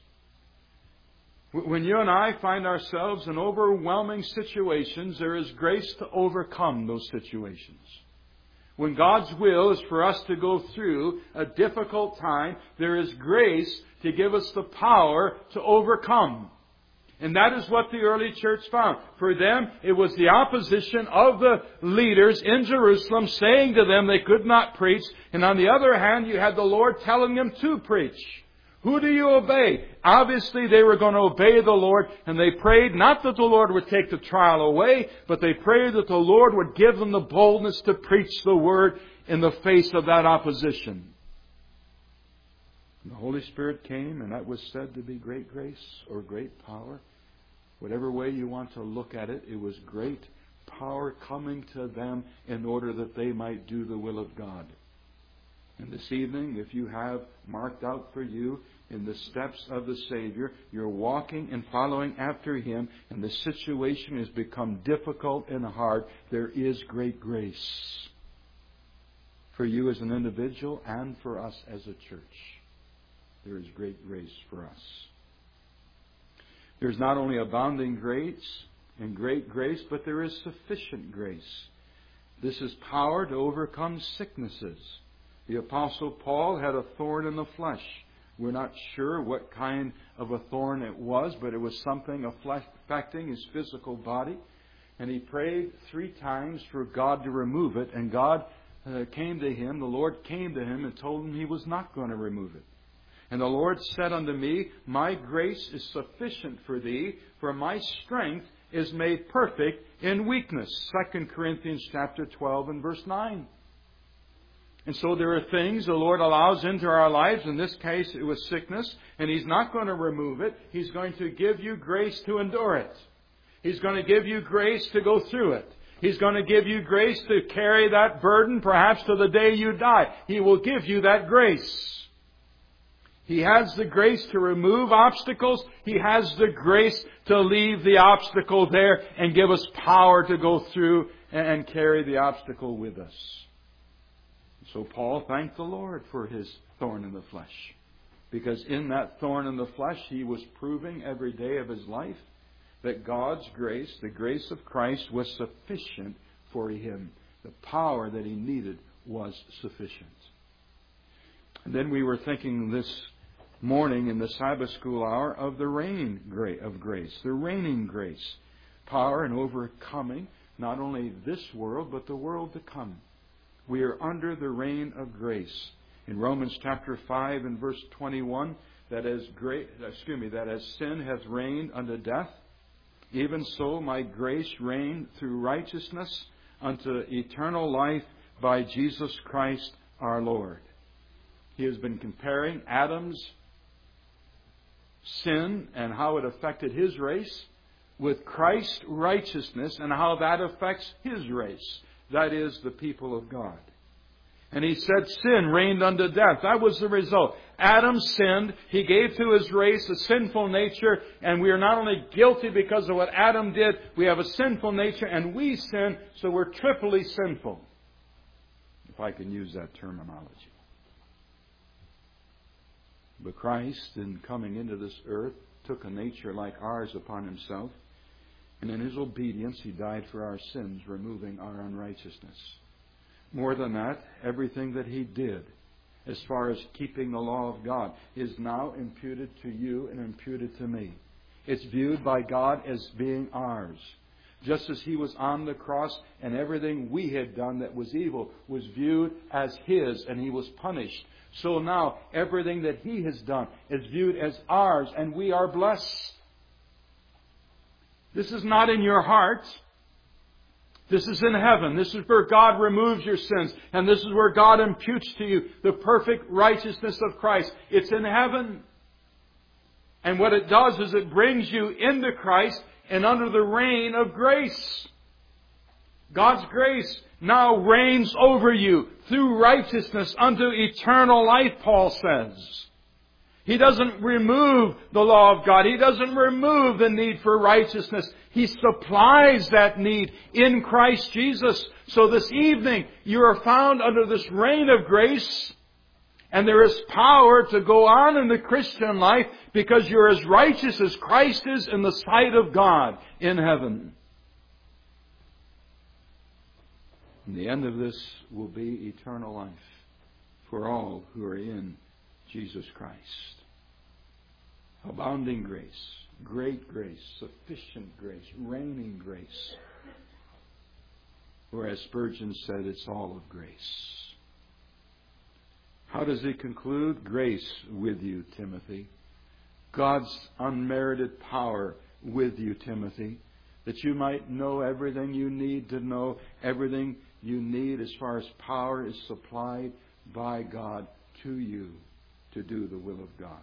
When you and I find ourselves in overwhelming situations, there is grace to overcome those situations. When God's will is for us to go through a difficult time, there is grace to give us the power to overcome. And that is what the early church found. For them, it was the opposition of the leaders in Jerusalem saying to them they could not preach. And on the other hand, you had the Lord telling them to preach. Who do you obey? Obviously, they were going to obey the Lord, and they prayed not that the Lord would take the trial away, but they prayed that the Lord would give them the boldness to preach the Word in the face of that opposition. And the Holy Spirit came, and that was said to be great grace or great power. Whatever way you want to look at it, it was great power coming to them in order that they might do the will of God. And this evening, if you have marked out for you in the steps of the Savior, you're walking and following after Him, and the situation has become difficult and hard, there is great grace for you as an individual and for us as a church. There is great grace for us. There's not only abounding grace and great grace, but there is sufficient grace. This is power to overcome sicknesses. The Apostle Paul had a thorn in the flesh. We're not sure what kind of a thorn it was, but it was something affecting his physical body. And he prayed three times for God to remove it. And God uh, came to him, the Lord came to him and told him He was not going to remove it. And the Lord said unto me, "My grace is sufficient for thee, for my strength is made perfect in weakness." Second Corinthians chapter twelve and verse nine. And so there are things the Lord allows into our lives. In this case, it was sickness. And He's not going to remove it. He's going to give you grace to endure it. He's going to give you grace to go through it. He's going to give you grace to carry that burden perhaps to the day you die. He will give you that grace. He has the grace to remove obstacles. He has the grace to leave the obstacle there and give us power to go through and carry the obstacle with us. So Paul thanked the Lord for his thorn in the flesh. Because in that thorn in the flesh, he was proving every day of his life that God's grace, the grace of Christ, was sufficient for him. The power that he needed was sufficient. And then we were thinking this morning in the Sabbath school hour of the reign of grace, the reigning grace. Power in overcoming not only this world, but the world to come. We are under the reign of grace. In Romans chapter five and verse twenty-one, that as great, excuse me, that as sin hath reigned unto death, even so my grace reigned through righteousness unto eternal life by Jesus Christ our Lord. He has been comparing Adam's sin and how it affected his race with Christ's righteousness and how that affects his race. That is, the people of God. And he said sin reigned unto death. That was the result. Adam sinned. He gave to his race a sinful nature. And we are not only guilty because of what Adam did, we have a sinful nature and we sin, so we're triply sinful. If I can use that terminology. But Christ, in coming into this earth, took a nature like ours upon Himself. And in His obedience, He died for our sins, removing our unrighteousness. More than that, everything that He did, as far as keeping the law of God, is now imputed to you and imputed to me. It's viewed by God as being ours. Just as He was on the cross and everything we had done that was evil was viewed as His and He was punished. So now everything that He has done is viewed as ours and we are blessed. This is not in your heart. This is in heaven. This is where God removes your sins. And this is where God imputes to you the perfect righteousness of Christ. It's in heaven. And what it does is it brings you into Christ and under the reign of grace. God's grace now reigns over you through righteousness unto eternal life, Paul says. He doesn't remove the law of God. He doesn't remove the need for righteousness. He supplies that need in Christ Jesus. So this evening, you are found under this reign of grace. And there is power to go on in the Christian life because you're as righteous as Christ is in the sight of God in heaven. And the end of this will be eternal life for all who are in Jesus Christ. Abounding grace, great grace, sufficient grace, reigning grace. Or as Spurgeon said, it's all of grace. How does he conclude? Grace with you, Timothy. God's unmerited power with you, Timothy, that you might know everything you need to know, everything you need as far as power is supplied by God to you to do the will of God.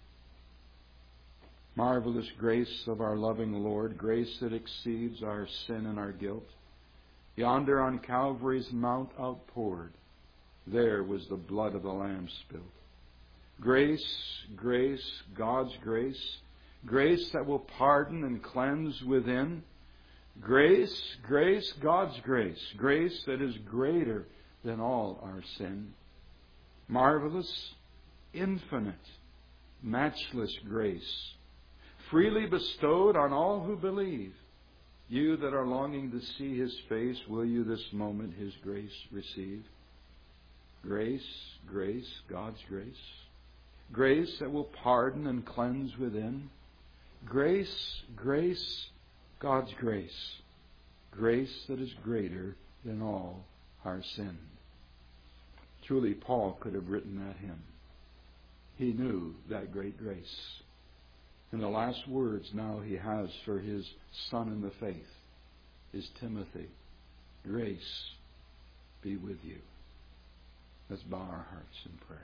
Marvelous grace of our loving Lord, grace that exceeds our sin and our guilt. Yonder on Calvary's mount outpoured, there was the blood of the Lamb spilled. Grace, grace, God's grace. Grace that will pardon and cleanse within. Grace, grace, God's grace. Grace that is greater than all our sin. Marvelous, infinite, matchless grace. Freely bestowed on all who believe. You that are longing to see His face, will you this moment His grace receive? Grace, grace, God's grace. Grace that will pardon and cleanse within. Grace, grace, God's grace. Grace that is greater than all our sin. Truly, Paul could have written that hymn. He knew that great grace. And the last words now he has for his son in the faith is Timothy. Grace be with you. Let's bow our hearts in prayer.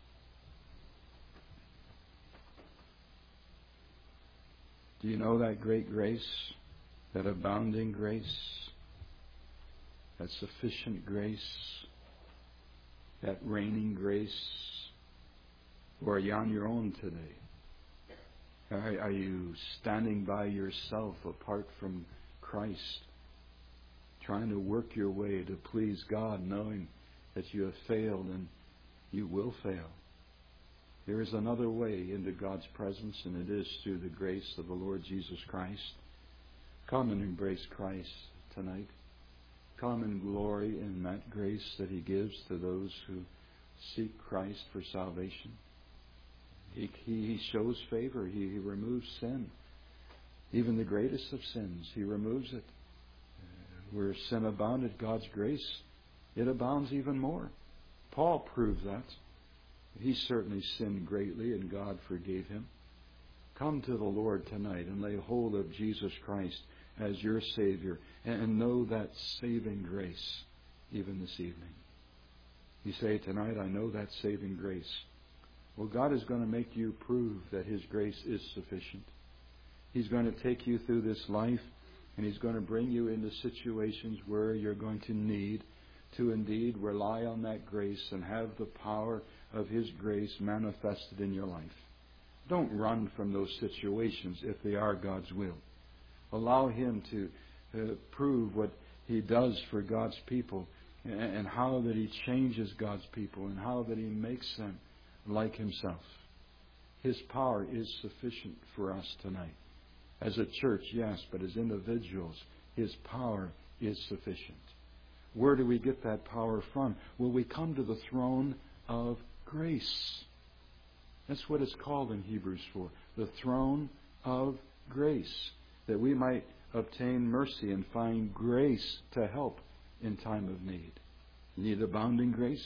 Do you know that great grace, that abounding grace, that sufficient grace, that reigning grace? Or are you on your own today? Are, are you standing by yourself apart from Christ, trying to work your way to please God, knowing that you have failed and you will fail? There is another way into God's presence, and it is through the grace of the Lord Jesus Christ. Come and embrace Christ tonight. Come and glory in that grace that He gives to those who seek Christ for salvation. He, he shows favor. He, he removes sin. Even the greatest of sins, He removes it. Where sin abounded, God's grace, it abounds even more. Paul proved that. He certainly sinned greatly, and God forgave him. Come to the Lord tonight and lay hold of Jesus Christ as your Savior, and know that saving grace even this evening. You say, tonight, I know that saving grace. Well, God is going to make you prove that His grace is sufficient. He's going to take you through this life, and He's going to bring you into situations where you're going to need to indeed rely on that grace and have the power of His grace manifested in your life. Don't run from those situations if they are God's will. Allow Him to uh, prove what He does for God's people, and, and how that He changes God's people, and how that He makes them like Himself. His power is sufficient for us tonight. As a church, yes, but as individuals, His power is sufficient. Where do we get that power from? Well, we come to the throne of grace. That's what it's called in Hebrews four. The throne of grace. That we might obtain mercy and find grace to help in time of need. You need abounding grace.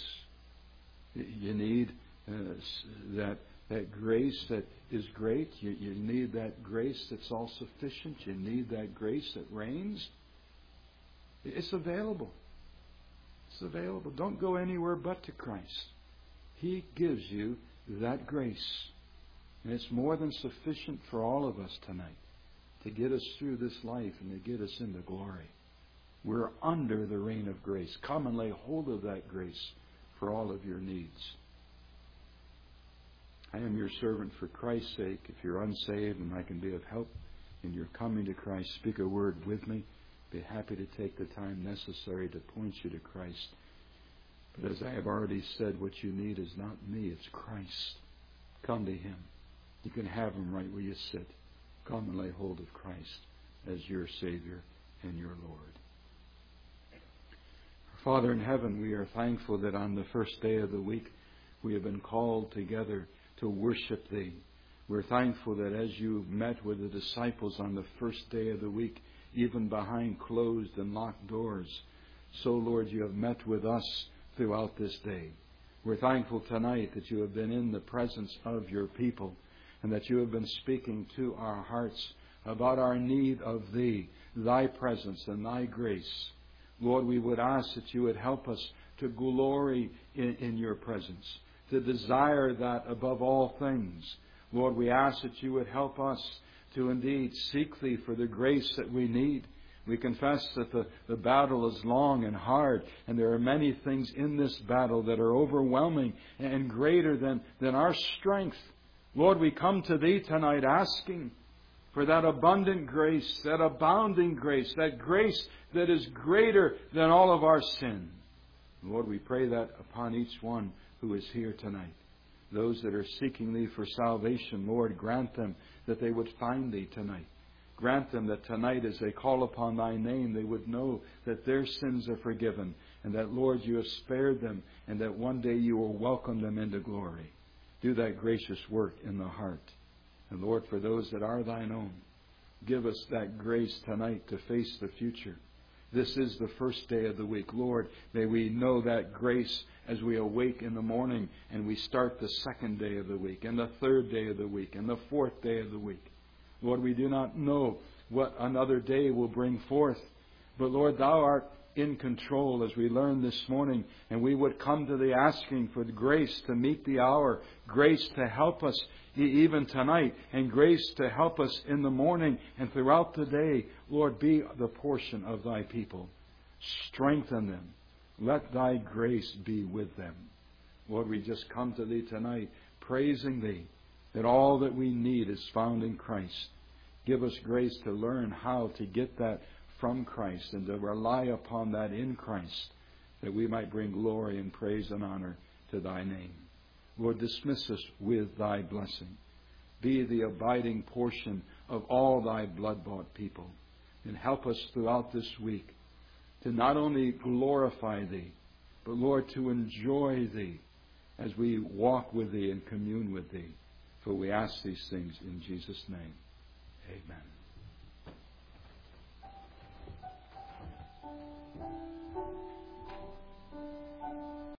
You need uh, that that grace that is great. You, you need that grace that's all sufficient. You need that grace that reigns. It's available. It's available. Don't go anywhere but to Christ. He gives you that grace. And it's more than sufficient for all of us tonight to get us through this life and to get us into glory. We're under the reign of grace. Come and lay hold of that grace for all of your needs. I am your servant for Christ's sake. If you're unsaved and I can be of help in your coming to Christ, speak a word with me. Be happy to take the time necessary to point you to Christ. But as I have already said, what you need is not me, it's Christ. Come to Him. You can have Him right where you sit. Come and lay hold of Christ as your Savior and your Lord. Father in heaven, we are thankful that on the first day of the week we have been called together to worship Thee. We're thankful that as you met with the disciples on the first day of the week, even behind closed and locked doors, so, Lord, you have met with us throughout this day. We're thankful tonight that you have been in the presence of your people and that you have been speaking to our hearts about our need of Thee, Thy presence and Thy grace. Lord, we would ask that you would help us to glory in, in your presence, to desire that above all things. Lord, we ask that you would help us to indeed seek Thee for the grace that we need. We confess that the, the battle is long and hard, and there are many things in this battle that are overwhelming and greater than, than our strength. Lord, we come to Thee tonight asking for that abundant grace, that abounding grace, that grace that is greater than all of our sin. Lord, we pray that upon each one who is here tonight. Those that are seeking Thee for salvation, Lord, grant them that they would find Thee tonight. Grant them that tonight as they call upon Thy name, they would know that their sins are forgiven and that, Lord, you have spared them and that one day you will welcome them into glory. Do that gracious work in the heart. And Lord, for those that are Thine own, give us that grace tonight to face the future. This is the first day of the week. Lord, may we know that grace as we awake in the morning and we start the second day of the week and the third day of the week and the fourth day of the week. Lord, we do not know what another day will bring forth. But Lord, Thou art in control as we learned this morning. And we would come to Thee asking for grace to meet the hour, grace to help us even tonight, and grace to help us in the morning and throughout the day. Lord, be the portion of Thy people. Strengthen them. Let Thy grace be with them. Lord, we just come to Thee tonight praising Thee that all that we need is found in Christ. Give us grace to learn how to get that from Christ and to rely upon that in Christ, that we might bring glory and praise and honor to Thy name. Lord, dismiss us with Thy blessing. Be the abiding portion of all Thy blood-bought people. And help us throughout this week to not only glorify Thee, but Lord, to enjoy Thee as we walk with Thee and commune with Thee. For we ask these things in Jesus' name. Amen.